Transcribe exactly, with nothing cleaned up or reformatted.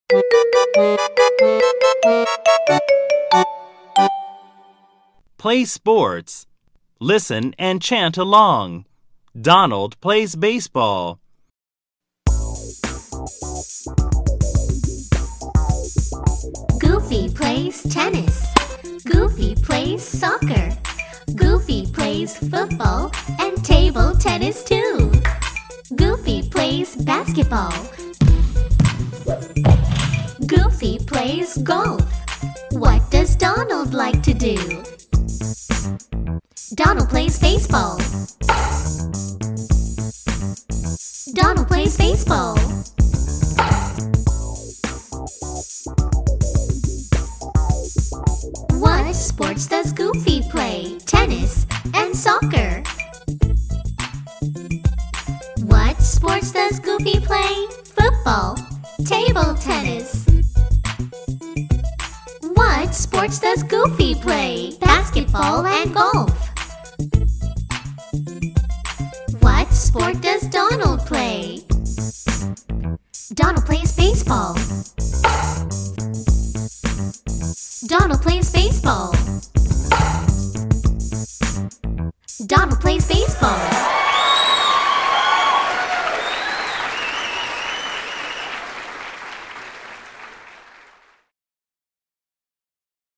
Play sports. Listen and chant along. Donald plays baseball. Goofy plays tennis. Goofy plays soccer. Goofy plays football and table tennis too. Goofy plays basketball. Goofy plays golf. What does Donald like to do? Donald plays baseball. Donald plays baseball. What sports does Goofy play? Tennis and soccer. What sports does Goofy play? Football, table tennis. What sports does Goofy play? Basketball and golf. What sport does Donald play? Donald plays baseball. Donald plays baseball.